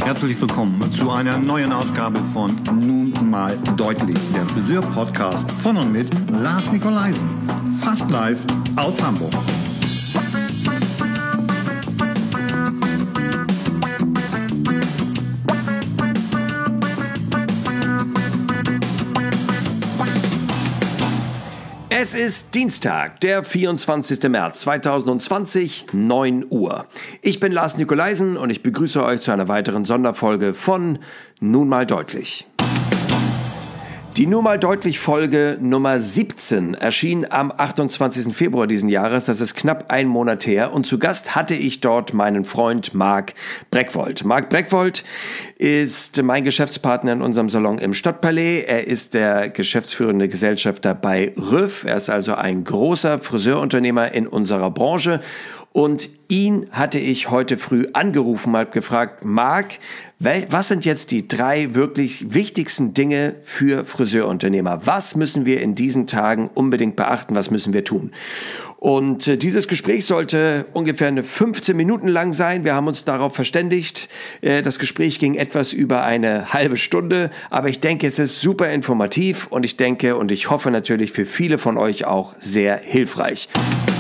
Herzlich willkommen zu einer neuen Ausgabe von Nun mal deutlich, der Friseur-Podcast von und mit Lars Nikolaisen. Fast live aus Hamburg. Es ist Dienstag, der 24. März 2020, 9 Uhr. Ich bin Lars Nikolaisen und ich begrüße euch zu einer weiteren Sonderfolge von Nun mal deutlich. Die Nun mal deutlich Folge Nummer 17 erschien am 28. Februar diesen Jahres. Das ist knapp ein Monat her. Und zu Gast hatte ich dort meinen Freund Marc Breckwold. Marc Breckwold ist mein Geschäftspartner in unserem Salon im Stadtpalais. Er ist der geschäftsführende Gesellschafter bei Rüff. Er ist also ein großer Friseurunternehmer in unserer Branche. Und ihn hatte ich heute früh angerufen, habe gefragt, Marc, was sind jetzt die 3 wirklich wichtigsten Dinge für Friseurunternehmer? Was müssen wir in diesen Tagen unbedingt beachten? Was müssen wir tun? Und dieses Gespräch sollte ungefähr 15 Minuten lang sein. Wir haben uns darauf verständigt. Das Gespräch ging etwas über eine halbe Stunde, aber ich denke, es ist super informativ und ich denke und ich hoffe natürlich für viele von euch auch sehr hilfreich.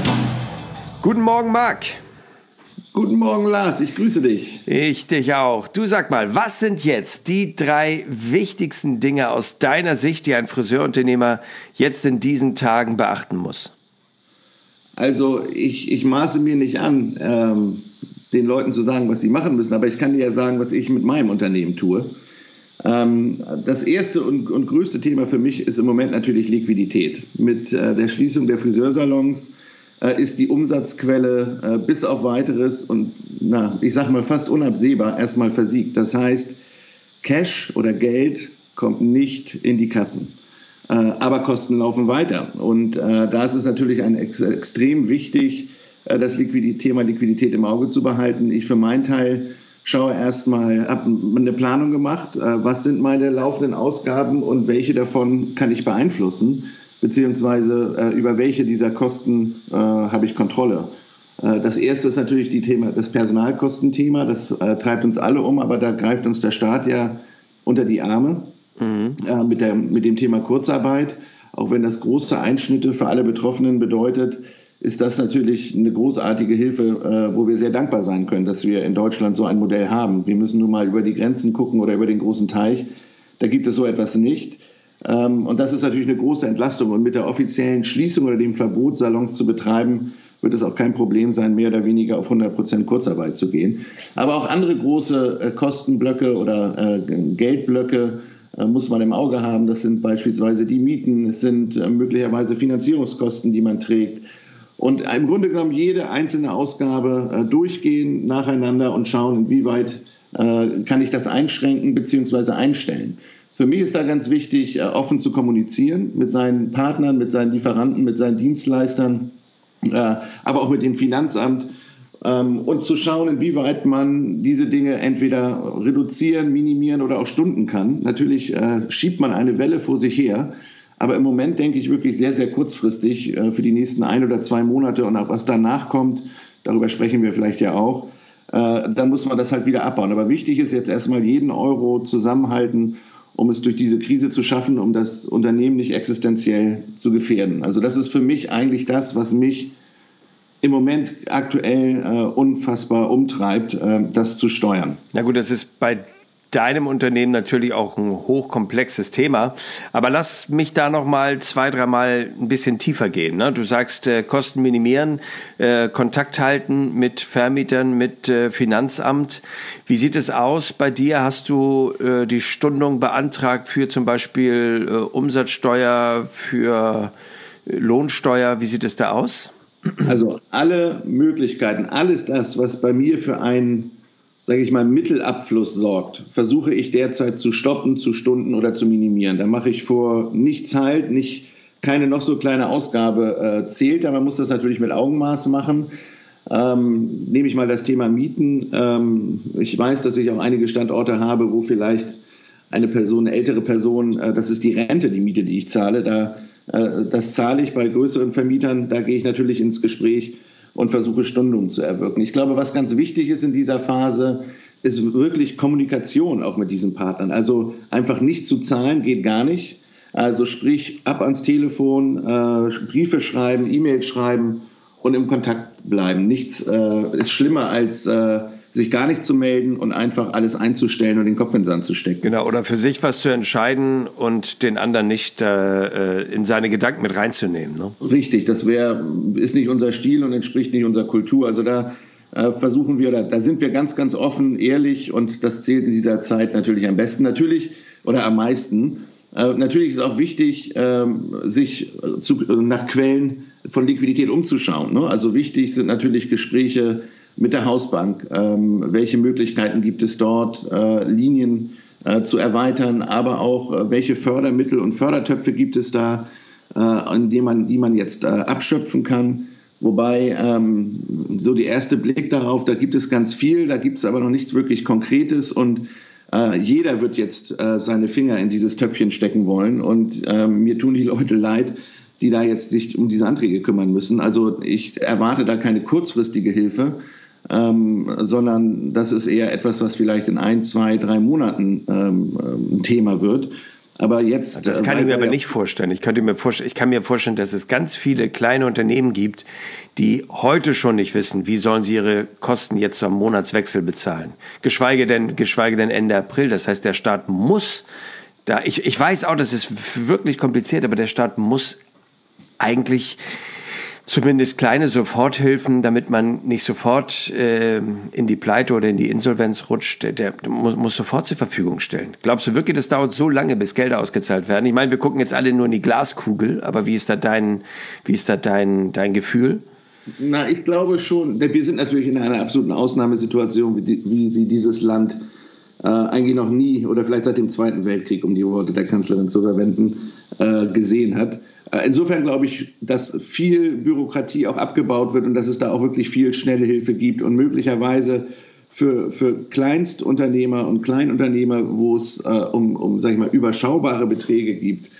Guten Morgen, Marc. Guten Morgen, Lars. Ich grüße dich. Ich dich auch. Du, sag mal, was sind jetzt die 3 wichtigsten Dinge aus deiner Sicht, die ein Friseurunternehmer jetzt in diesen Tagen beachten muss? Also ich maße mir nicht an, den Leuten zu sagen, was sie machen müssen, aber ich kann dir ja sagen, was ich mit meinem Unternehmen tue. Das erste und größte Thema für mich ist im Moment natürlich Liquidität. Mit der Schließung der Friseursalons ist die Umsatzquelle bis auf Weiteres und ich sag mal fast unabsehbar erstmal versiegt. Das heißt, Cash oder Geld kommt nicht in die Kassen, aber Kosten laufen weiter. Und da ist es natürlich extrem wichtig, das Thema Liquidität im Auge zu behalten. Ich für meinen Teil schaue erstmal, habe eine Planung gemacht, was sind meine laufenden Ausgaben und welche davon kann ich beeinflussen, beziehungsweise über welche dieser Kosten habe ich Kontrolle. Das erste ist natürlich das Personalkostenthema, das treibt uns alle um, aber da greift uns der Staat ja unter die Arme mit dem Thema Kurzarbeit. Auch wenn das große Einschnitte für alle Betroffenen bedeutet, ist das natürlich eine großartige Hilfe, wo wir sehr dankbar sein können, dass wir in Deutschland so ein Modell haben. Wir müssen nur mal über die Grenzen gucken oder über den großen Teich. Da gibt es so etwas nicht. Und das ist natürlich eine große Entlastung. Und mit der offiziellen Schließung oder dem Verbot, Salons zu betreiben, wird es auch kein Problem sein, mehr oder weniger auf 100% Kurzarbeit zu gehen. Aber auch andere große Kostenblöcke oder Geldblöcke muss man im Auge haben. Das sind beispielsweise die Mieten, es sind möglicherweise Finanzierungskosten, die man trägt. Und im Grunde genommen jede einzelne Ausgabe durchgehen nacheinander und schauen, inwieweit kann ich das einschränken bzw. einstellen. Für mich ist da ganz wichtig, offen zu kommunizieren mit seinen Partnern, mit seinen Lieferanten, mit seinen Dienstleistern, aber auch mit dem Finanzamt und zu schauen, inwieweit man diese Dinge entweder reduzieren, minimieren oder auch stunden kann. Natürlich schiebt man eine Welle vor sich her, aber im Moment denke ich wirklich sehr, sehr kurzfristig für die nächsten 1 oder 2 Monate und auch was danach kommt, darüber sprechen wir vielleicht ja auch, dann muss man das halt wieder abbauen. Aber wichtig ist jetzt erstmal jeden Euro zusammenhalten, um es durch diese Krise zu schaffen, um das Unternehmen nicht existenziell zu gefährden. Also das ist für mich eigentlich das, was mich im Moment aktuell unfassbar umtreibt, das zu steuern. Na gut, das ist bei deinem Unternehmen natürlich auch ein hochkomplexes Thema. Aber lass mich da noch mal 2-3 Mal ein bisschen tiefer gehen. Ne? Du sagst, Kosten minimieren, Kontakt halten mit Vermietern, mit Finanzamt. Wie sieht es aus bei dir? Hast du die Stundung beantragt für zum Beispiel Umsatzsteuer, für Lohnsteuer? Wie sieht es da aus? Also alle Möglichkeiten, alles das, was bei mir für einen, sage ich mal, Mittelabfluss sorgt, versuche ich derzeit zu stoppen, zu stunden oder zu minimieren. Da mache ich vor nichts halt, keine noch so kleine Ausgabe zählt, aber man muss das natürlich mit Augenmaß machen. Nehme ich mal das Thema Mieten. Ich weiß, dass ich auch einige Standorte habe, wo vielleicht eine ältere Person, das ist die Rente, die Miete, die ich zahle, das zahle ich bei größeren Vermietern, da gehe ich natürlich ins Gespräch und versuche Stundungen zu erwirken. Ich glaube, was ganz wichtig ist in dieser Phase, ist wirklich Kommunikation auch mit diesen Partnern. Also einfach nicht zu zahlen geht gar nicht. Also sprich, ab ans Telefon, Briefe schreiben, E-Mails schreiben und im Kontakt bleiben. Nichts ist schlimmer als sich gar nicht zu melden und einfach alles einzustellen und den Kopf in den Sand zu stecken. Genau, oder für sich was zu entscheiden und den anderen nicht in seine Gedanken mit reinzunehmen. Ne? Richtig, das ist nicht unser Stil und entspricht nicht unserer Kultur. Also da versuchen wir, da sind wir ganz, ganz offen, ehrlich, und das zählt in dieser Zeit natürlich am besten, natürlich oder am meisten. Natürlich ist auch wichtig, sich nach Quellen von Liquidität umzuschauen. Ne? Also wichtig sind natürlich Gespräche mit der Hausbank. Welche Möglichkeiten gibt es dort, Linien zu erweitern, aber auch welche Fördermittel und Fördertöpfe gibt es da, die man jetzt abschöpfen kann. Wobei so der erste Blick darauf, da gibt es ganz viel, da gibt es aber noch nichts wirklich Konkretes, und jeder wird jetzt seine Finger in dieses Töpfchen stecken wollen, und mir tun die Leute leid, die da jetzt sich um diese Anträge kümmern müssen. Also ich erwarte da keine kurzfristige Hilfe, sondern das ist eher etwas, was vielleicht in 1, 2, 3 Monaten ein Thema wird. Aber jetzt, das kann ich mir aber nicht vorstellen. Ich kann mir vorstellen, dass es ganz viele kleine Unternehmen gibt, die heute schon nicht wissen, wie sollen sie ihre Kosten jetzt am Monatswechsel bezahlen. Geschweige denn Ende April. Das heißt, der Staat muss da, ich weiß auch, das ist wirklich kompliziert, aber der Staat muss eigentlich zumindest kleine Soforthilfen, damit man nicht sofort in die Pleite oder in die Insolvenz rutscht, der muss sofort zur Verfügung stellen. Glaubst du wirklich, das dauert so lange, bis Gelder ausgezahlt werden? Ich meine, wir gucken jetzt alle nur in die Glaskugel, aber wie ist da dein Gefühl? Na, ich glaube schon, wir sind natürlich in einer absoluten Ausnahmesituation, wie sie dieses Land eigentlich noch nie, oder vielleicht seit dem Zweiten Weltkrieg, um die Worte der Kanzlerin zu verwenden, gesehen hat. Insofern glaube ich, dass viel Bürokratie auch abgebaut wird und dass es da auch wirklich viel schnelle Hilfe gibt und möglicherweise für Kleinstunternehmer und Kleinunternehmer, wo es sag ich mal, überschaubare Beträge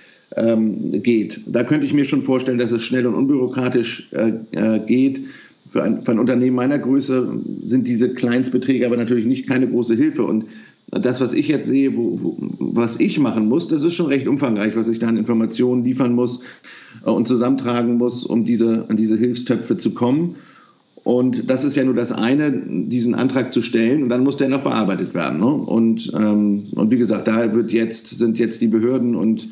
geht. Da könnte ich mir schon vorstellen, dass es schnell und unbürokratisch geht. Für ein Unternehmen meiner Größe sind diese Kleinstbeträge aber natürlich keine große Hilfe. Und das, was ich jetzt sehe, was ich machen muss, das ist schon recht umfangreich, was ich da an Informationen liefern muss und zusammentragen muss, um an diese Hilfstöpfe zu kommen. Und das ist ja nur das eine, diesen Antrag zu stellen, und dann muss der noch bearbeitet werden. Ne? Und wie gesagt, da sind jetzt die Behörden und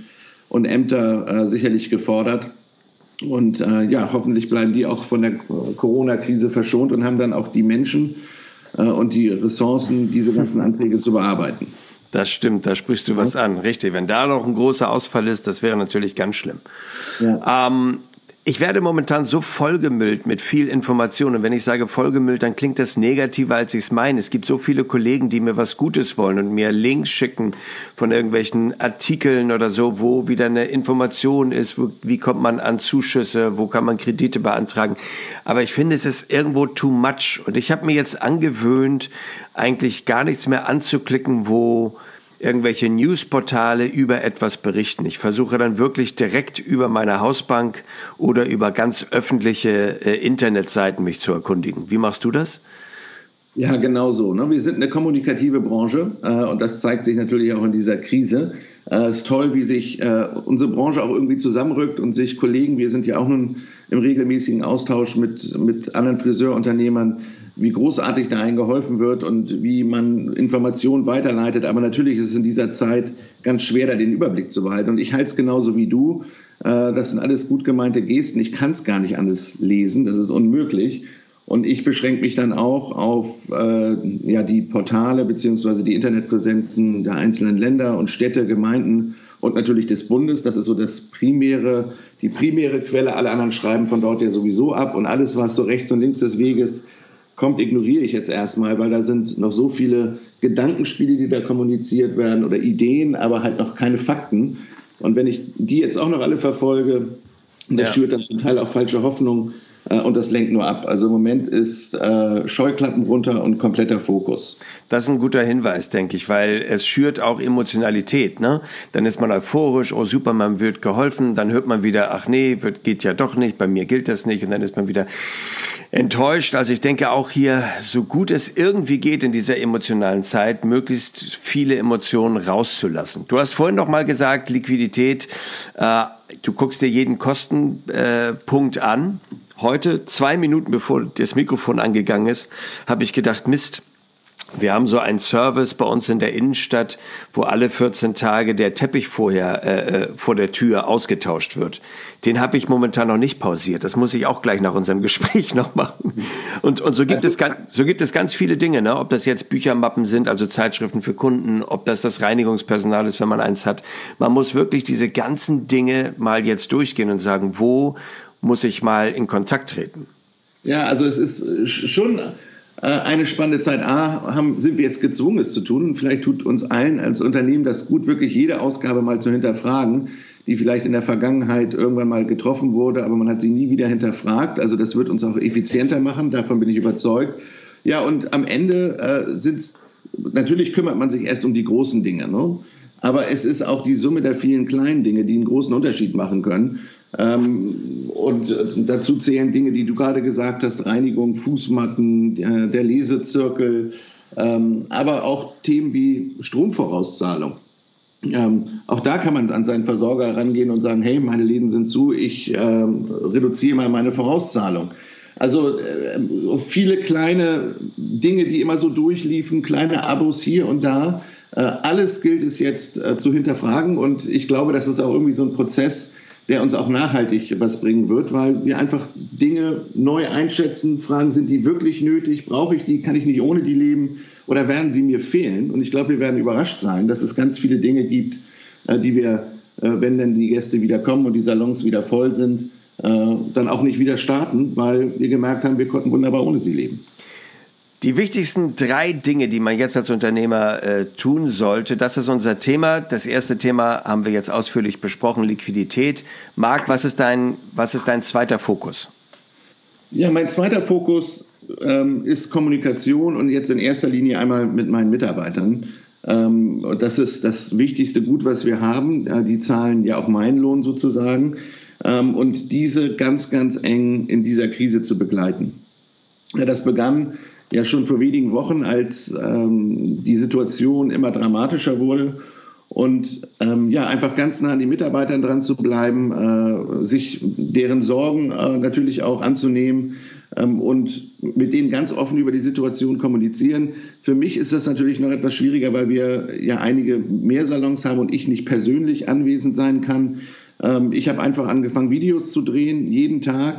Ämter sicherlich gefordert. Und hoffentlich bleiben die auch von der Corona-Krise verschont und haben dann auch die Menschen und die Ressourcen, diese ganzen Anträge zu bearbeiten. Das stimmt, da sprichst du was an, richtig. Wenn da noch ein großer Ausfall ist, das wäre natürlich ganz schlimm. Ja. Ich werde momentan so vollgemüllt mit viel Information. Und wenn ich sage vollgemüllt, dann klingt das negativer, als ich es meine. Es gibt so viele Kollegen, die mir was Gutes wollen und mir Links schicken von irgendwelchen Artikeln oder so, wo wieder eine Information ist, wie kommt man an Zuschüsse, wo kann man Kredite beantragen. Aber ich finde, es ist irgendwo too much. Und ich habe mir jetzt angewöhnt, eigentlich gar nichts mehr anzuklicken, wo irgendwelche Newsportale über etwas berichten. Ich versuche dann wirklich direkt über meine Hausbank oder über ganz öffentliche Internetseiten mich zu erkundigen. Wie machst du das? Ja, genau so. Ne? Wir sind eine kommunikative Branche und das zeigt sich natürlich auch in dieser Krise. Es ist toll, wie sich unsere Branche auch irgendwie zusammenrückt und sich Kollegen, wir sind ja auch nun im regelmäßigen Austausch mit anderen Friseurunternehmern, wie großartig da einem geholfen wird und wie man Informationen weiterleitet. Aber natürlich ist es in dieser Zeit ganz schwer, da den Überblick zu behalten. Und ich halte es genauso wie du. Das sind alles gut gemeinte Gesten. Ich kann es gar nicht alles lesen. Das ist unmöglich. Und ich beschränke mich dann auch auf die Portale bzw. die Internetpräsenzen der einzelnen Länder und Städte, Gemeinden und natürlich des Bundes. Das ist so die primäre Quelle. Alle anderen schreiben von dort ja sowieso ab. Und alles, was so rechts und links des Weges kommt, ignoriere ich jetzt erstmal, weil da sind noch so viele Gedankenspiele, die da kommuniziert werden oder Ideen, aber halt noch keine Fakten. Und wenn ich die jetzt auch noch alle verfolge, das schürt dann zum Teil auch falsche Hoffnung. und das lenkt nur ab. Also im Moment ist Scheuklappen runter und kompletter Fokus. Das ist ein guter Hinweis, denke ich, weil es schürt auch Emotionalität, ne? Dann ist man euphorisch, oh super, man wird geholfen, dann hört man wieder, ach nee, geht ja doch nicht, bei mir gilt das nicht, und dann ist man wieder enttäuscht. Also ich denke auch hier, so gut es irgendwie geht in dieser emotionalen Zeit, möglichst viele Emotionen rauszulassen. Du hast vorhin noch mal gesagt, Liquidität, du guckst dir jeden Kostenpunkt an. Heute, 2 Minuten bevor das Mikrofon angegangen ist, habe ich gedacht, Mist, wir haben so einen Service bei uns in der Innenstadt, wo alle 14 Tage der Teppich vorher vor der Tür ausgetauscht wird. Den habe ich momentan noch nicht pausiert. Das muss ich auch gleich nach unserem Gespräch noch machen. Und so gibt es ganz viele Dinge, ne? Ob das jetzt Büchermappen sind, also Zeitschriften für Kunden, ob das Reinigungspersonal ist, wenn man eins hat. Man muss wirklich diese ganzen Dinge mal jetzt durchgehen und sagen, wo muss ich mal in Kontakt treten? Ja, also es ist schon eine spannende Zeit. Sind wir jetzt gezwungen, es zu tun. Und vielleicht tut uns allen als Unternehmen das gut, wirklich jede Ausgabe mal zu hinterfragen, die vielleicht in der Vergangenheit irgendwann mal getroffen wurde, aber man hat sie nie wieder hinterfragt. Also das wird uns auch effizienter machen, davon bin ich überzeugt. Ja, und am Ende natürlich kümmert man sich erst um die großen Dinge, ne? Aber es ist auch die Summe der vielen kleinen Dinge, die einen großen Unterschied machen können. Und dazu zählen Dinge, die du gerade gesagt hast, Reinigung, Fußmatten, der Lesezirkel, aber auch Themen wie Stromvorauszahlung. Auch da kann man an seinen Versorger rangehen und sagen, hey, meine Läden sind zu, ich reduziere mal meine Vorauszahlung. Also viele kleine Dinge, die immer so durchliefen, kleine Abos hier und da, alles gilt es jetzt zu hinterfragen, und ich glaube, das ist auch irgendwie so ein Prozess, der uns auch nachhaltig was bringen wird, weil wir einfach Dinge neu einschätzen, fragen, sind die wirklich nötig, brauche ich die, kann ich nicht ohne die leben oder werden sie mir fehlen? Und ich glaube, wir werden überrascht sein, dass es ganz viele Dinge gibt, die wir, wenn dann die Gäste wieder kommen und die Salons wieder voll sind, dann auch nicht wieder starten, weil wir gemerkt haben, wir konnten wunderbar ohne sie leben. Die wichtigsten 3 Dinge, die man jetzt als Unternehmer tun sollte, das ist unser Thema. Das erste Thema haben wir jetzt ausführlich besprochen, Liquidität. Marc, was ist dein zweiter Fokus? Ja, mein zweiter Fokus ist Kommunikation, und jetzt in erster Linie einmal mit meinen Mitarbeitern. Das ist das wichtigste Gut, was wir haben. Die zahlen ja auch meinen Lohn sozusagen. Und diese ganz, ganz eng in dieser Krise zu begleiten. Das begann ja schon vor wenigen Wochen, als die Situation immer dramatischer wurde, und einfach ganz nah an die Mitarbeitern dran zu bleiben, sich deren Sorgen natürlich auch anzunehmen und mit denen ganz offen über die Situation kommunizieren. Für mich ist das natürlich noch etwas schwieriger, weil wir ja einige mehr Salons haben und ich nicht persönlich anwesend sein kann. Ich habe einfach angefangen, Videos zu drehen, jeden Tag,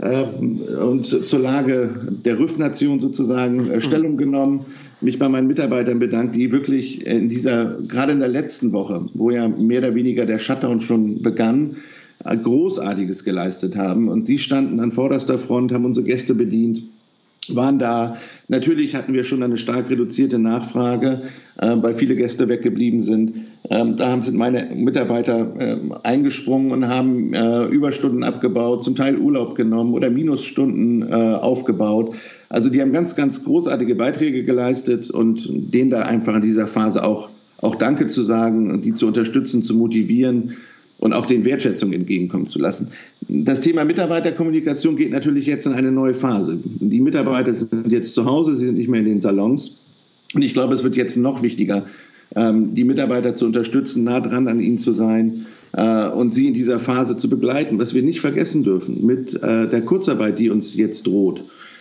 und zur Lage der RÜF-Nation sozusagen Stellung genommen, mich bei meinen Mitarbeitern bedankt, die wirklich gerade in der letzten Woche, wo ja mehr oder weniger der Shutdown schon begann, Großartiges geleistet haben. Und die standen an vorderster Front, haben unsere Gäste bedient, waren da. Natürlich hatten wir schon eine stark reduzierte Nachfrage, weil viele Gäste weggeblieben sind. Da sind meine Mitarbeiter eingesprungen und haben Überstunden abgebaut, zum Teil Urlaub genommen oder Minusstunden aufgebaut. Also die haben ganz, ganz großartige Beiträge geleistet, und denen da einfach in dieser Phase auch Danke zu sagen und die zu unterstützen, zu motivieren und auch den Wertschätzung entgegenkommen zu lassen. Das Thema Mitarbeiterkommunikation geht natürlich jetzt in eine neue Phase. Die Mitarbeiter sind jetzt zu Hause, sie sind nicht mehr in den Salons. Und ich glaube, es wird jetzt noch wichtiger, die Mitarbeiter zu unterstützen, nah dran an ihnen zu sein und sie in dieser Phase zu begleiten. Was wir nicht vergessen dürfen, mit der Kurzarbeit, die uns jetzt droht,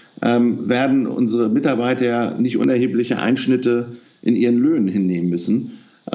werden unsere Mitarbeiter nicht unerhebliche Einschnitte in ihren Löhnen hinnehmen müssen.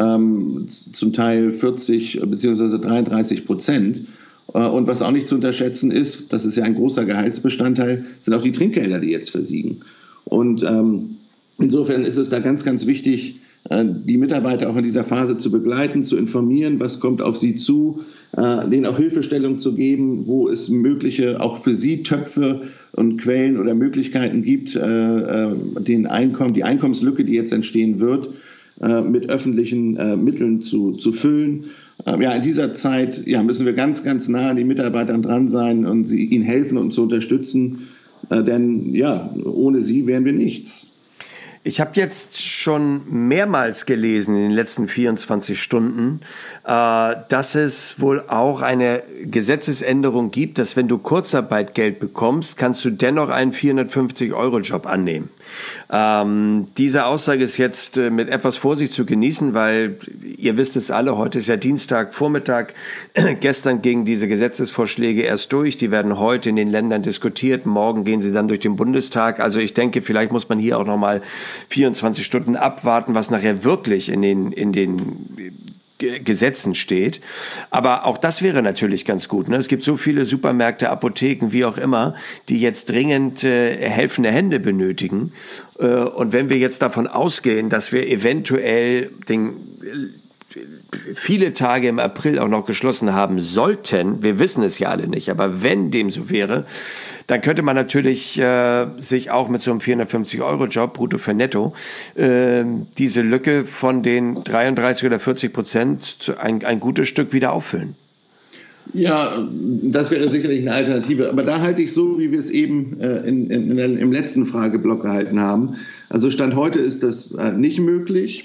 Zum Teil 40 bzw. 33%. Und was auch nicht zu unterschätzen ist, das ist ja ein großer Gehaltsbestandteil, sind auch die Trinkgelder, die jetzt versiegen. Und insofern ist es da ganz, ganz wichtig, die Mitarbeiter auch in dieser Phase zu begleiten, zu informieren, was kommt auf sie zu, denen auch Hilfestellung zu geben, wo es mögliche, auch für sie Töpfe und Quellen oder Möglichkeiten gibt, die Einkommenslücke, die jetzt entstehen wird, mit öffentlichen Mitteln zu füllen. in dieser Zeit müssen wir ganz, ganz nah an die Mitarbeitern dran sein und ihnen helfen und zu unterstützen. Denn ohne sie wären wir nichts. Ich habe jetzt schon mehrmals gelesen in den letzten 24 Stunden, dass es wohl auch eine Gesetzesänderung gibt, dass wenn du Kurzarbeitgeld bekommst, kannst du dennoch einen 450-Euro-Job annehmen. Diese Aussage ist jetzt mit etwas Vorsicht zu genießen, weil ihr wisst es alle, heute ist ja Dienstagvormittag, gestern gingen diese Gesetzesvorschläge erst durch, die werden heute in den Ländern diskutiert, morgen gehen sie dann durch den Bundestag. Also ich denke, vielleicht muss man hier auch nochmal 24 Stunden abwarten, was nachher wirklich in den Gesetzen steht. Aber auch das wäre natürlich ganz gut. Ne? Es gibt so viele Supermärkte, Apotheken, wie auch immer, die jetzt dringend helfende Hände benötigen. Und wenn wir jetzt davon ausgehen, dass wir eventuell viele Tage im April auch noch geschlossen haben sollten, wir wissen es ja alle nicht, aber wenn dem so wäre, dann könnte man natürlich sich auch mit so einem 450-Euro-Job, brutto für netto, diese Lücke von den 33 oder 40% ein gutes Stück wieder auffüllen. Ja, das wäre sicherlich eine Alternative. Aber da halte ich so, wie wir es eben im letzten Frageblock gehalten haben. Also Stand heute ist das nicht möglich.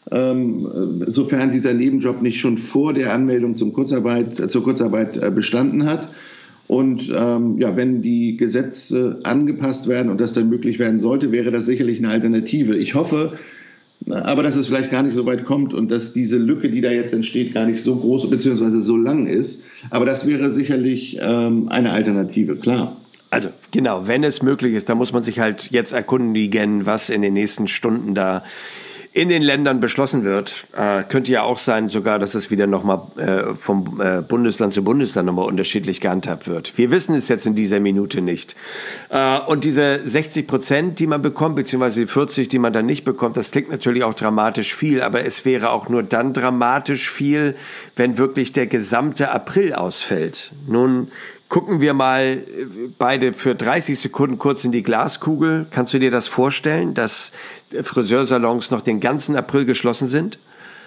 Sofern dieser Nebenjob nicht schon vor der Anmeldung zur Kurzarbeit bestanden hat. Und wenn die Gesetze angepasst werden und das dann möglich werden sollte, wäre das sicherlich eine Alternative. Ich hoffe aber, dass es vielleicht gar nicht so weit kommt und dass diese Lücke, die da jetzt entsteht, gar nicht so groß bzw. so lang ist. Aber das wäre sicherlich eine Alternative, klar. Also genau, wenn es möglich ist, dann muss man sich halt jetzt erkundigen, was in den nächsten Stunden da in den Ländern beschlossen wird. Könnte ja auch sein sogar, dass es wieder nochmal vom Bundesland zu Bundesland nochmal unterschiedlich gehandhabt wird. Wir wissen es jetzt in dieser Minute nicht. Und diese 60%, die man bekommt, beziehungsweise die 40%, die man dann nicht bekommt, das klingt natürlich auch dramatisch viel, aber es wäre auch nur dann dramatisch viel, wenn wirklich der gesamte April ausfällt. Nun gucken wir mal beide für 30 Sekunden kurz in die Glaskugel. Kannst du dir das vorstellen, dass Friseursalons noch den ganzen April geschlossen sind?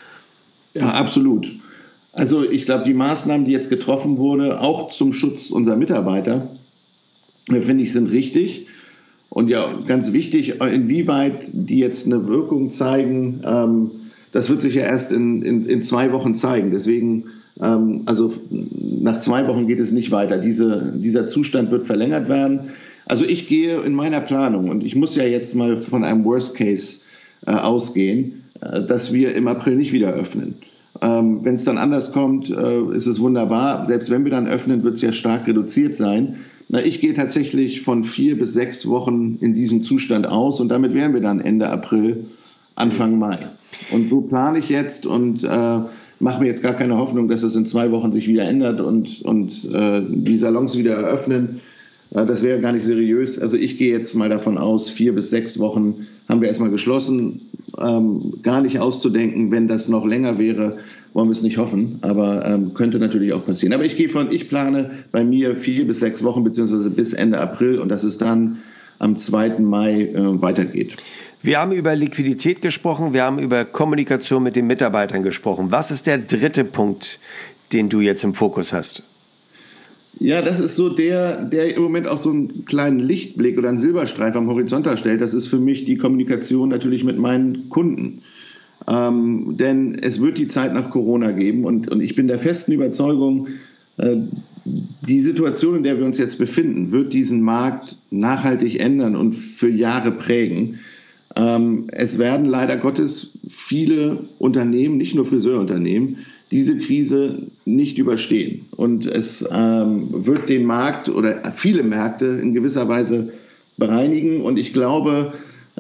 Ja, absolut. Also ich glaube, die Maßnahmen, die jetzt getroffen wurden, auch zum Schutz unserer Mitarbeiter, finde ich, sind richtig. Und ja, ganz wichtig, inwieweit die jetzt eine Wirkung zeigen, das wird sich ja erst in 2 Wochen zeigen. Deswegen also nach 2 Wochen geht es nicht weiter. Dieser Zustand wird verlängert werden. Also ich gehe in meiner Planung, und ich muss ja jetzt mal von einem Worst Case ausgehen, dass wir im April nicht wieder öffnen. Wenn es dann anders kommt, ist es wunderbar. Selbst wenn wir dann öffnen, wird es ja stark reduziert sein. Ich gehe tatsächlich von 4 bis 6 Wochen in diesem Zustand aus und damit wären wir dann Ende April, Anfang Mai. Und so plane ich jetzt und mache mir jetzt gar keine Hoffnung, dass es in 2 Wochen sich wieder ändert und die Salons wieder eröffnen. Das wäre gar nicht seriös. Also ich gehe jetzt mal davon aus, 4 bis 6 Wochen haben wir erstmal geschlossen. Gar nicht auszudenken, wenn das noch länger wäre, wollen wir es nicht hoffen, aber könnte natürlich auch passieren. Aber ich plane bei mir 4 bis 6 Wochen beziehungsweise bis Ende April und dass es dann am 2. Mai weitergeht. Wir haben über Liquidität gesprochen, wir haben über Kommunikation mit den Mitarbeitern gesprochen. Was ist der dritte Punkt, den du jetzt im Fokus hast? Ja, das ist so der im Moment auch so einen kleinen Lichtblick oder einen Silberstreif am Horizont darstellt. Das ist für mich die Kommunikation natürlich mit meinen Kunden. Denn es wird die Zeit nach Corona geben und ich bin der festen Überzeugung, die Situation, in der wir uns jetzt befinden, wird diesen Markt nachhaltig ändern und für Jahre prägen. Es werden leider Gottes viele Unternehmen, nicht nur Friseurunternehmen, diese Krise nicht überstehen. Und es wird den Markt oder viele Märkte in gewisser Weise bereinigen. Und ich glaube,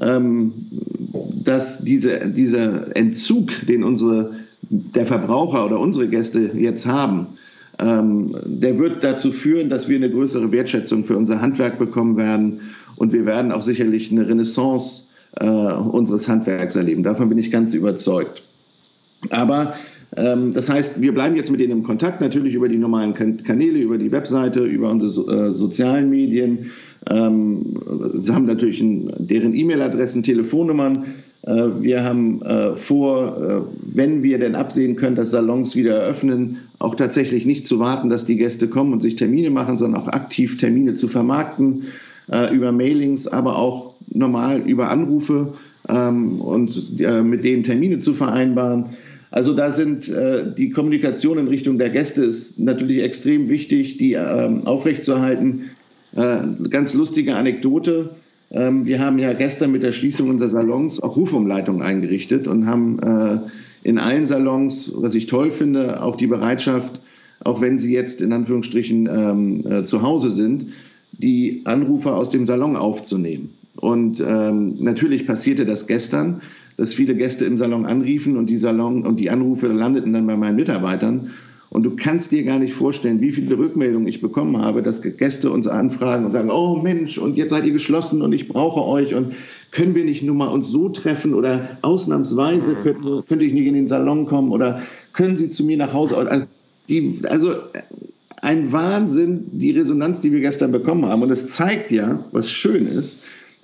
dass dieser Entzug, den der Verbraucher oder unsere Gäste jetzt haben, der wird dazu führen, dass wir eine größere Wertschätzung für unser Handwerk bekommen werden. Und wir werden auch sicherlich eine Renaissance unseres Handwerks erleben. Davon bin ich ganz überzeugt. Aber das heißt, wir bleiben jetzt mit denen im Kontakt, natürlich über die normalen Kanäle, über die Webseite, über unsere sozialen Medien. Sie haben natürlich deren E-Mail-Adressen, Telefonnummern. Wir haben vor, wenn wir denn absehen können, dass Salons wieder eröffnen, auch tatsächlich nicht zu warten, dass die Gäste kommen und sich Termine machen, sondern auch aktiv Termine zu vermarkten, über Mailings, aber auch normal über Anrufe und mit denen Termine zu vereinbaren. Also da sind die Kommunikation in Richtung der Gäste ist natürlich extrem wichtig, die aufrechtzuerhalten. Ganz lustige Anekdote. Wir haben ja gestern mit der Schließung unserer Salons auch Rufumleitungen eingerichtet und haben in allen Salons, was ich toll finde, auch die Bereitschaft, auch wenn sie jetzt in Anführungsstrichen zu Hause sind, die Anrufer aus dem Salon aufzunehmen. Und natürlich passierte das gestern, dass viele Gäste im Salon anriefen und die Anrufe landeten dann bei meinen Mitarbeitern. Und du kannst dir gar nicht vorstellen, wie viele Rückmeldungen ich bekommen habe, dass Gäste uns anfragen und sagen, oh Mensch, und jetzt seid ihr geschlossen und ich brauche euch und können wir nicht nur mal uns so treffen oder ausnahmsweise könnte ich nicht in den Salon kommen oder können Sie zu mir nach Hause? Also ein Wahnsinn, die Resonanz, die wir gestern bekommen haben. Und es zeigt ja, was schön ist,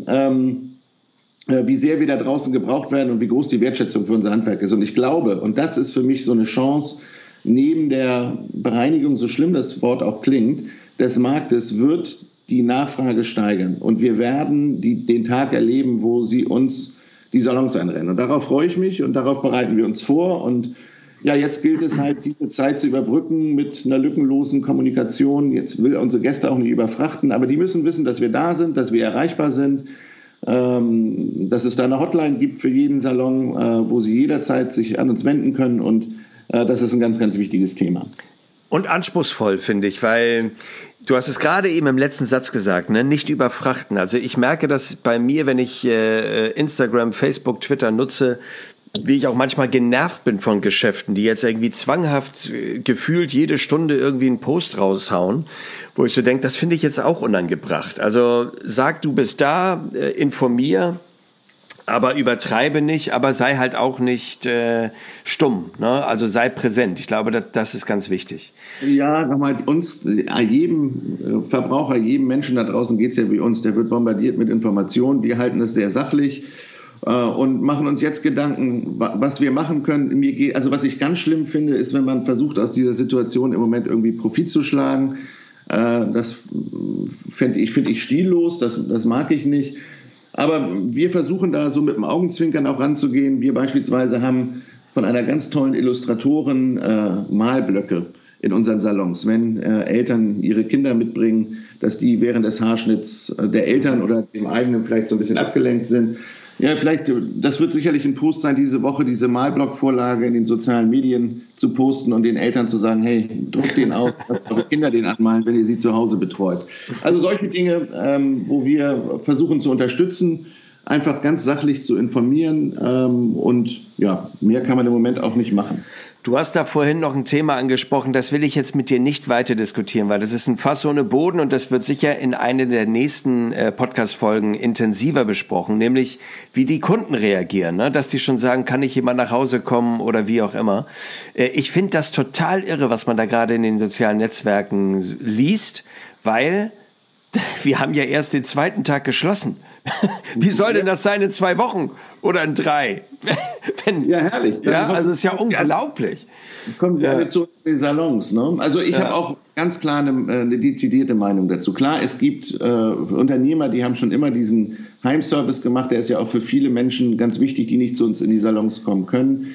wie sehr wir da draußen gebraucht werden und wie groß die Wertschätzung für unser Handwerk ist. Und ich glaube, und das ist für mich so eine Chance, neben der Bereinigung, so schlimm das Wort auch klingt, des Marktes wird die Nachfrage steigern. Und wir werden den Tag erleben, wo sie uns die Salons einrennen. Und darauf freue ich mich und darauf bereiten wir uns vor. Und ja, jetzt gilt es halt, diese Zeit zu überbrücken mit einer lückenlosen Kommunikation. Jetzt will unsere Gäste auch nicht überfrachten, aber die müssen wissen, dass wir da sind, dass wir erreichbar sind, dass es da eine Hotline gibt für jeden Salon, wo sie jederzeit sich an uns wenden können. Und das ist ein ganz, ganz wichtiges Thema. Und anspruchsvoll, finde ich, weil du hast es gerade eben im letzten Satz gesagt, ne? Nicht überfrachten. Also ich merke das bei mir, wenn ich Instagram, Facebook, Twitter nutze, wie ich auch manchmal genervt bin von Geschäften, die jetzt irgendwie zwanghaft gefühlt jede Stunde irgendwie einen Post raushauen, wo ich so denke, das finde ich jetzt auch unangebracht. Also sag, du bist da, informier, aber übertreibe nicht, aber sei halt auch nicht stumm, ne? Also sei präsent. Ich glaube, das ist ganz wichtig. Ja, nochmal, jedem Verbraucher, jedem Menschen da draußen geht es ja wie uns. Der wird bombardiert mit Informationen. Wir halten es sehr sachlich und machen uns jetzt Gedanken, was wir machen können. Also was ich ganz schlimm finde, ist, wenn man versucht, aus dieser Situation im Moment irgendwie Profit zu schlagen. Das finde ich stillos, das mag ich nicht. Aber wir versuchen da so mit dem Augenzwinkern auch ranzugehen. Wir beispielsweise haben von einer ganz tollen Illustratorin Malblöcke in unseren Salons. Wenn Eltern ihre Kinder mitbringen, dass die während des Haarschnitts der Eltern oder dem eigenen vielleicht so ein bisschen abgelenkt sind. Ja, vielleicht, das wird sicherlich ein Post sein, diese Woche diese Malblock-Vorlage in den sozialen Medien zu posten und den Eltern zu sagen, hey, druckt den aus, lasst eure Kinder den anmalen, wenn ihr sie zu Hause betreut. Also solche Dinge, wo wir versuchen zu unterstützen, einfach ganz sachlich zu informieren und ja, mehr kann man im Moment auch nicht machen. Du hast da vorhin noch ein Thema angesprochen, das will ich jetzt mit dir nicht weiter diskutieren, weil das ist ein Fass ohne Boden und das wird sicher in einer der nächsten Podcast-Folgen intensiver besprochen, nämlich wie die Kunden reagieren, ne? Dass die schon sagen, kann ich jemand nach Hause kommen oder wie auch immer. Ich finde das total irre, was man da gerade in den sozialen Netzwerken liest, weil wir haben ja erst den zweiten Tag geschlossen. Wie soll denn das sein in 2 Wochen oder in 3? Ja, herrlich. Ja, also es ist ja unglaublich. Es kommt ja zu den Salons. Ne? Also ich habe auch ganz klar eine dezidierte Meinung dazu. Klar, es gibt Unternehmer, die haben schon immer diesen Heimservice gemacht. Der ist ja auch für viele Menschen ganz wichtig, die nicht zu uns in die Salons kommen können.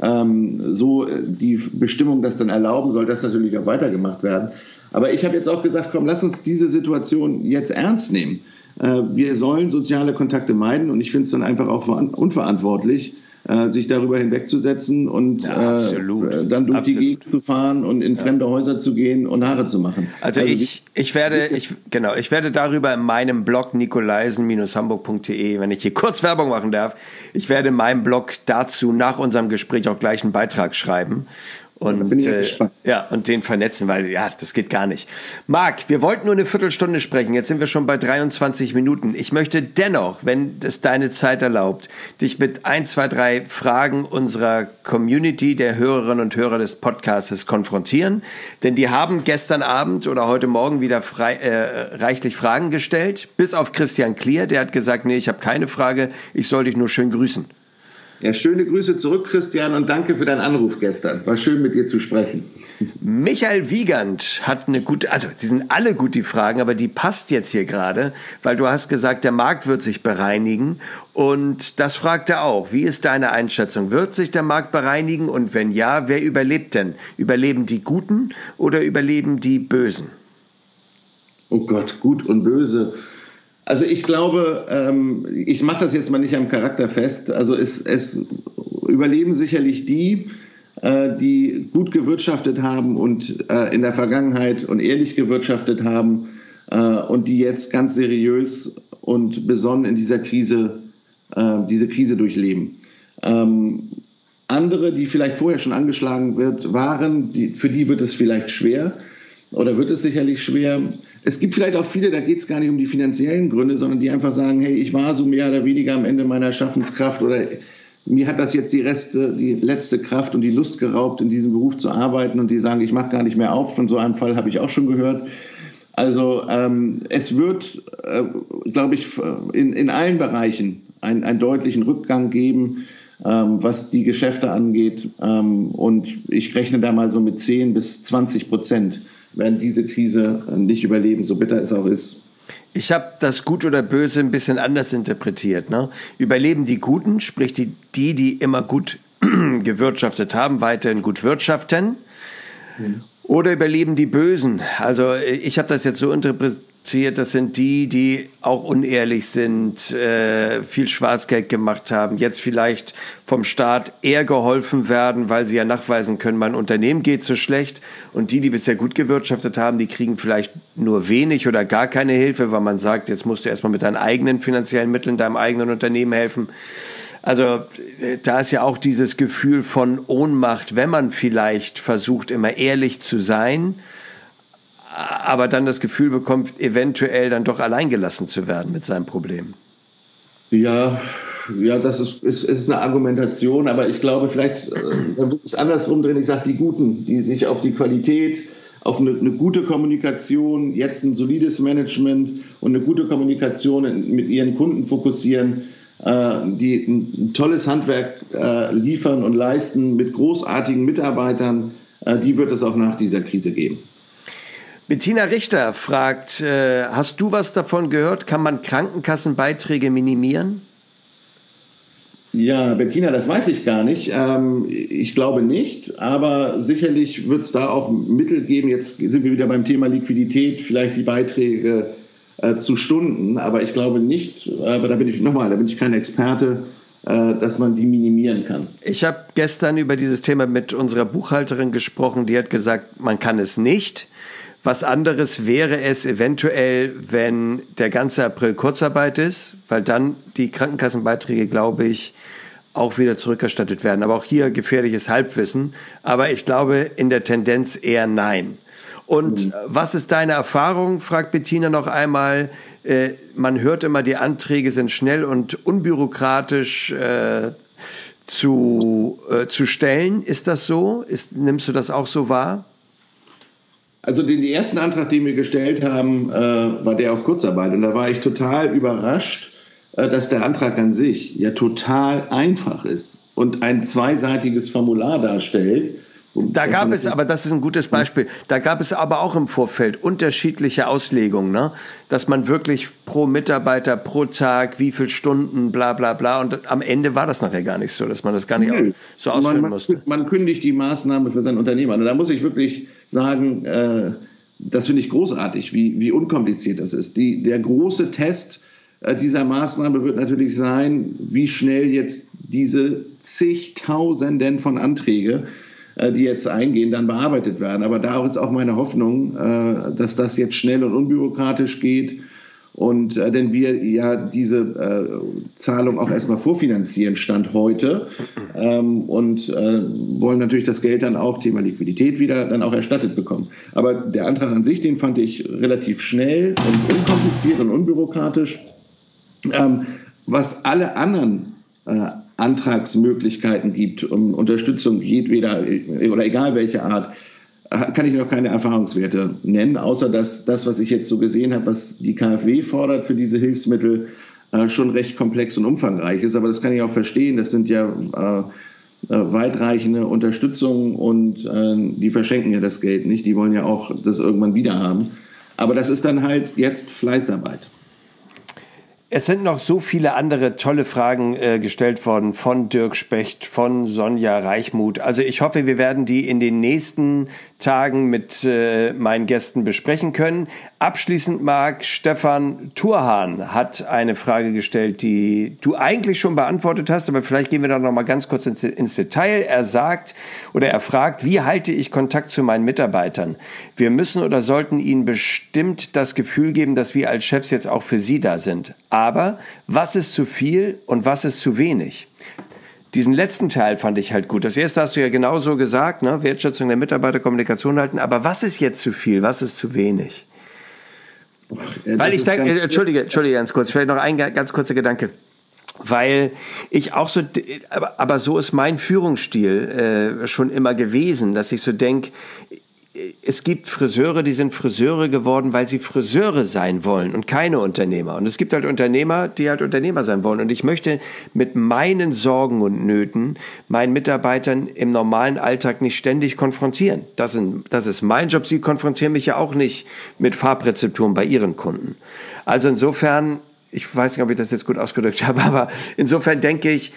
So die Bestimmung das dann erlauben, soll das natürlich auch weitergemacht werden. Aber ich habe jetzt auch gesagt, komm, lass uns diese Situation jetzt ernst nehmen. Wir sollen soziale Kontakte meiden und ich finde es dann einfach auch unverantwortlich, sich darüber hinwegzusetzen und dann durch die Gegend zu fahren und in fremde Häuser zu gehen und Haare zu machen. Also ich werde darüber in meinem Blog nikolaisen-hamburg.de, wenn ich hier kurz Werbung machen darf, ich werde in meinem Blog dazu nach unserem Gespräch auch gleich einen Beitrag schreiben. Und, bin ich gespannt. Und den vernetzen, weil das geht gar nicht. Marc, wir wollten nur eine Viertelstunde sprechen, jetzt sind wir schon bei 23 Minuten. Ich möchte dennoch, wenn es deine Zeit erlaubt, dich mit 1, 2, 3 Fragen unserer Community, der Hörerinnen und Hörer des Podcasts konfrontieren, denn die haben gestern Abend oder heute Morgen wieder reichlich Fragen gestellt, bis auf Christian Klier, der hat gesagt, nee, ich habe keine Frage, ich soll dich nur schön grüßen. Ja, schöne Grüße zurück, Christian, und danke für deinen Anruf gestern. War schön, mit dir zu sprechen. Michael Wiegand hat eine gute, also sie sind alle gut, die Fragen, aber die passt jetzt hier gerade, weil du hast gesagt, der Markt wird sich bereinigen und das fragt er auch. Wie ist deine Einschätzung? Wird sich der Markt bereinigen und wenn ja, wer überlebt denn? Überleben die Guten oder überleben die Bösen? Oh Gott, gut und böse. Also ich glaube, ich mache das jetzt mal nicht am Charakter fest. Also es überleben sicherlich die gut gewirtschaftet haben und in der Vergangenheit und ehrlich gewirtschaftet haben und die jetzt ganz seriös und besonnen in diese Krise durchleben. Andere, die vielleicht vorher schon angeschlagen waren, für die wird es vielleicht schwer. Oder wird es sicherlich schwer. Es gibt vielleicht auch viele, da geht es gar nicht um die finanziellen Gründe, sondern die einfach sagen, hey, ich war so mehr oder weniger am Ende meiner Schaffenskraft oder mir hat das jetzt die letzte Kraft und die Lust geraubt, in diesem Beruf zu arbeiten und die sagen, ich mache gar nicht mehr auf. Von so einem Fall habe ich auch schon gehört. Also es wird, glaube ich, in allen Bereichen einen deutlichen Rückgang geben, was die Geschäfte angeht. Und ich rechne da mal so mit 10-20% werden diese Krise nicht überleben, so bitter es auch ist. Ich habe das Gut oder Böse ein bisschen anders interpretiert. Ne? Überleben die Guten, sprich die immer gut gewirtschaftet haben, weiterhin gut wirtschaften? Oder überleben die Bösen? Also ich habe das jetzt so interpretiert, das sind die auch unehrlich sind, viel Schwarzgeld gemacht haben, jetzt vielleicht vom Staat eher geholfen werden, weil sie ja nachweisen können, mein Unternehmen geht so schlecht. Und die bisher gut gewirtschaftet haben, die kriegen vielleicht nur wenig oder gar keine Hilfe, weil man sagt, jetzt musst du erstmal mit deinen eigenen finanziellen Mitteln deinem eigenen Unternehmen helfen. Also da ist ja auch dieses Gefühl von Ohnmacht, wenn man vielleicht versucht, immer ehrlich zu sein, aber dann das Gefühl bekommt, eventuell dann doch alleingelassen zu werden mit seinem Problem. Ja, das ist eine Argumentation, aber ich glaube, vielleicht dann wird es andersrum drehen. Ich sage, die Guten, die sich auf die Qualität, auf eine gute Kommunikation, jetzt ein solides Management und eine gute Kommunikation mit ihren Kunden fokussieren, die ein tolles Handwerk liefern und leisten mit großartigen Mitarbeitern, die wird es auch nach dieser Krise geben. Bettina Richter fragt, hast du was davon gehört? Kann man Krankenkassenbeiträge minimieren? Ja, Bettina, das weiß ich gar nicht. Ich glaube nicht, aber sicherlich wird es da auch Mittel geben. Jetzt sind wir wieder beim Thema Liquidität, vielleicht die Beiträge zu Stunden, aber ich glaube nicht, aber da bin ich kein Experte, dass man die minimieren kann. Ich habe gestern über dieses Thema mit unserer Buchhalterin gesprochen, die hat gesagt, man kann es nicht. Was anderes wäre es eventuell, wenn der ganze April Kurzarbeit ist, weil dann die Krankenkassenbeiträge, glaube ich, auch wieder zurückerstattet werden. Aber auch hier gefährliches Halbwissen. Aber ich glaube in der Tendenz eher nein. Und was ist deine Erfahrung, fragt Bettina noch einmal. Man hört immer, die Anträge sind schnell und unbürokratisch zu stellen. Ist das so? Nimmst du das auch so wahr? Also den ersten Antrag, den wir gestellt haben, war der auf Kurzarbeit. Und da war ich total überrascht, dass der Antrag an sich ja total einfach ist und ein zweiseitiges Formular darstellt. Da gab es, aber das ist ein gutes Beispiel, da gab es aber auch im Vorfeld unterschiedliche Auslegungen, ne? Dass man wirklich pro Mitarbeiter, pro Tag, wie viele Stunden, bla bla bla. Und am Ende war das nachher gar nicht so, dass man das gar nicht so ausfüllen musste. Man kündigt die Maßnahme für sein Unternehmen an. Und da muss ich wirklich sagen, das finde ich großartig, wie unkompliziert das ist. Der große Test dieser Maßnahme wird natürlich sein, wie schnell jetzt diese zigtausenden von Anträge, die jetzt eingehen, dann bearbeitet werden. Aber da ist auch meine Hoffnung, dass das jetzt schnell und unbürokratisch geht. Und denn wir ja diese Zahlung auch erstmal vorfinanzieren, Stand heute. Und wollen natürlich das Geld dann auch, Thema Liquidität, wieder dann auch erstattet bekommen. Aber der Antrag an sich, den fand ich relativ schnell und unkompliziert und unbürokratisch. Was alle anderen Antragsmöglichkeiten gibt, um Unterstützung jedweder oder egal welche Art, kann ich noch keine Erfahrungswerte nennen, außer dass das, was ich jetzt so gesehen habe, was die KfW fordert für diese Hilfsmittel, schon recht komplex und umfangreich ist. Aber das kann ich auch verstehen. Das sind ja weitreichende Unterstützungen und die verschenken ja das Geld nicht. Die wollen ja auch das irgendwann wieder haben. Aber das ist dann halt jetzt Fleißarbeit. Es sind noch so viele andere tolle Fragen gestellt worden von Dirk Specht, von Sonja Reichmuth. Also ich hoffe, wir werden die in den nächsten Tagen mit meinen Gästen besprechen können. Abschließend, Marc, Stefan Thurhahn hat eine Frage gestellt, die du eigentlich schon beantwortet hast, aber vielleicht gehen wir da noch mal ganz kurz ins Detail. Er fragt, wie halte ich Kontakt zu meinen Mitarbeitern? Wir müssen oder sollten ihnen bestimmt das Gefühl geben, dass wir als Chefs jetzt auch für sie da sind. Aber was ist zu viel und was ist zu wenig? Diesen letzten Teil fand ich halt gut. Das erste hast du ja genauso gesagt, ne? Wertschätzung der Mitarbeiter, Kommunikation halten. Aber was ist jetzt zu viel? Was ist zu wenig? Weil ich denke, Entschuldige ganz kurz, vielleicht noch ein ganz kurzer Gedanke. Weil ich auch so, aber so ist mein Führungsstil schon immer gewesen, dass ich so denke, es gibt Friseure, die sind Friseure geworden, weil sie Friseure sein wollen und keine Unternehmer. Und es gibt halt Unternehmer, die halt Unternehmer sein wollen. Und ich möchte mit meinen Sorgen und Nöten meinen Mitarbeitern im normalen Alltag nicht ständig konfrontieren. Das ist mein Job. Sie konfrontieren mich ja auch nicht mit Farbrezepturen bei ihren Kunden. Also insofern, ich weiß nicht, ob ich das jetzt gut ausgedrückt habe, aber insofern denke ich,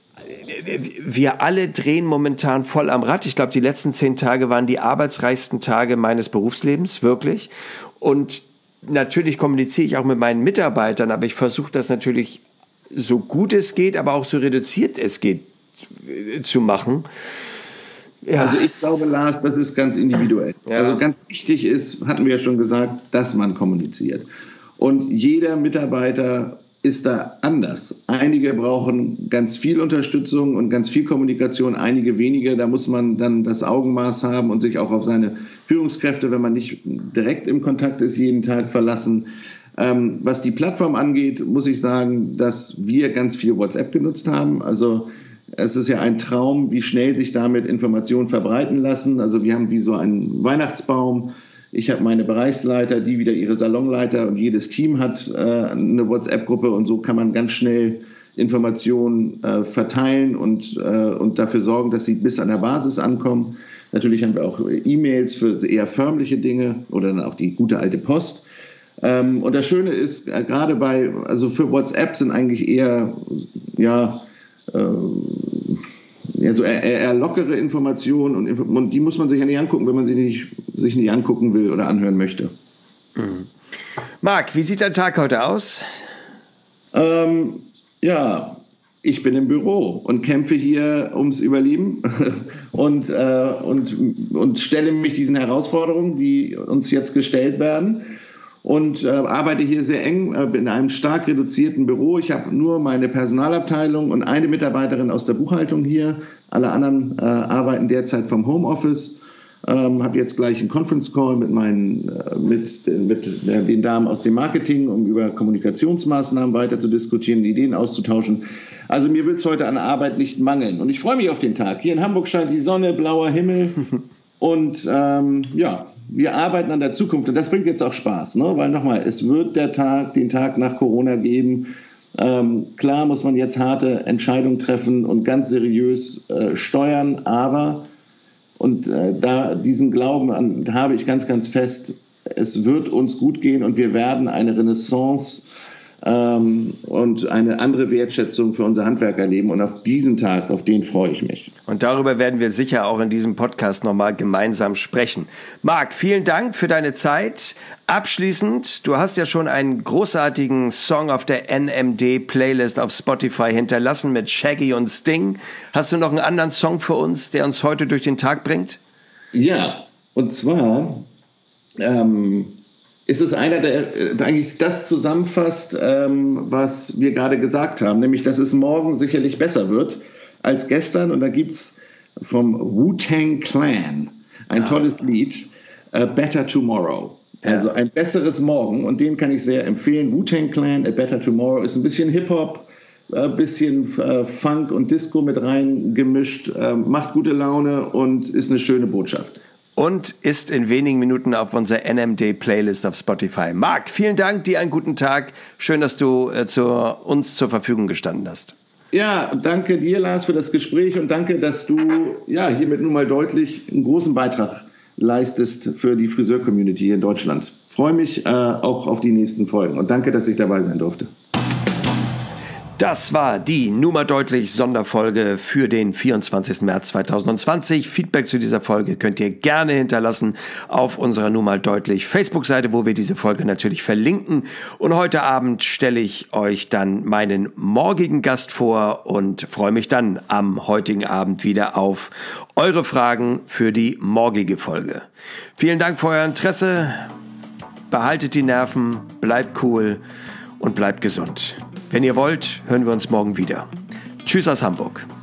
wir alle drehen momentan voll am Rad. Ich glaube, die letzten 10 Tage waren die arbeitsreichsten Tage meines Berufslebens, wirklich. Und natürlich kommuniziere ich auch mit meinen Mitarbeitern, aber ich versuche das natürlich so gut es geht, aber auch so reduziert es geht zu machen. Ja. Also ich glaube, Lars, das ist ganz individuell. Ja. Also ganz wichtig ist, hatten wir ja schon gesagt, dass man kommuniziert. Und jeder Mitarbeiter ist da anders. Einige brauchen ganz viel Unterstützung und ganz viel Kommunikation, einige weniger. Da muss man dann das Augenmaß haben und sich auch auf seine Führungskräfte, wenn man nicht direkt im Kontakt ist, jeden Tag verlassen. Was die Plattform angeht, muss ich sagen, dass wir ganz viel WhatsApp genutzt haben. Also es ist ja ein Traum, wie schnell sich damit Informationen verbreiten lassen. Also wir haben wie so einen Weihnachtsbaum. Ich habe meine Bereichsleiter, die wieder ihre Salonleiter und jedes Team hat eine WhatsApp-Gruppe und so kann man ganz schnell Informationen verteilen und dafür sorgen, dass sie bis an der Basis ankommen. Natürlich haben wir auch E-Mails für eher förmliche Dinge oder dann auch die gute alte Post. Und das Schöne ist, gerade also für WhatsApp sind eigentlich eher, so eher lockere Informationen und die muss man sich ja nicht angucken, wenn man sich nicht angucken will oder anhören möchte. Mhm. Marc, wie sieht dein Tag heute aus? Ich bin im Büro und kämpfe hier ums Überleben und stelle mich diesen Herausforderungen, die uns jetzt gestellt werden. Und arbeite hier sehr eng in einem stark reduzierten Büro. Ich habe nur meine Personalabteilung und eine Mitarbeiterin aus der Buchhaltung hier. Alle anderen arbeiten derzeit vom Homeoffice. Habe jetzt gleich einen Conference Call mit den Damen aus dem Marketing, um über Kommunikationsmaßnahmen weiter zu diskutieren, Ideen auszutauschen. Also mir wird es heute an Arbeit nicht mangeln. Und ich freue mich auf den Tag. Hier in Hamburg scheint die Sonne, blauer Himmel und wir arbeiten an der Zukunft und das bringt jetzt auch Spaß, ne? Weil nochmal, es wird den Tag nach Corona geben. Klar muss man jetzt harte Entscheidungen treffen und ganz seriös steuern, aber diesen Glauben habe ich ganz, ganz fest, es wird uns gut gehen und wir werden eine Renaissance und eine andere Wertschätzung für unser Handwerk erleben. Und auf diesen Tag, auf den freue ich mich. Und darüber werden wir sicher auch in diesem Podcast nochmal gemeinsam sprechen. Marc, vielen Dank für deine Zeit. Abschließend, du hast ja schon einen großartigen Song auf der NMD-Playlist auf Spotify hinterlassen mit Shaggy und Sting. Hast du noch einen anderen Song für uns, der uns heute durch den Tag bringt? Ja, und zwar ist es einer, der eigentlich das zusammenfasst, was wir gerade gesagt haben, nämlich, dass es morgen sicherlich besser wird als gestern. Und da gibt es vom Wu-Tang Clan ein tolles Lied, A Better Tomorrow. Ja. Also ein besseres Morgen, und den kann ich sehr empfehlen. Wu-Tang Clan, A Better Tomorrow, ist ein bisschen Hip-Hop, ein bisschen Funk und Disco mit rein gemischt, macht gute Laune und ist eine schöne Botschaft. und ist in wenigen Minuten auf unserer NMD-Playlist auf Spotify. Marc, vielen Dank, dir einen guten Tag. Schön, dass du uns zur Verfügung gestanden hast. Ja, danke dir, Lars, für das Gespräch und danke, dass du hiermit nun mal deutlich einen großen Beitrag leistest für die Friseur-Community hier in Deutschland. Freue mich auch auf die nächsten Folgen und danke, dass ich dabei sein durfte. Das war die Nummer deutlich Sonderfolge für den 24. März 2020. Feedback zu dieser Folge könnt ihr gerne hinterlassen auf unserer Nummer deutlich Facebook-Seite, wo wir diese Folge natürlich verlinken. Und heute Abend stelle ich euch dann meinen morgigen Gast vor und freue mich dann am heutigen Abend wieder auf eure Fragen für die morgige Folge. Vielen Dank für euer Interesse. Behaltet die Nerven, bleibt cool und bleibt gesund. Wenn ihr wollt, hören wir uns morgen wieder. Tschüss aus Hamburg.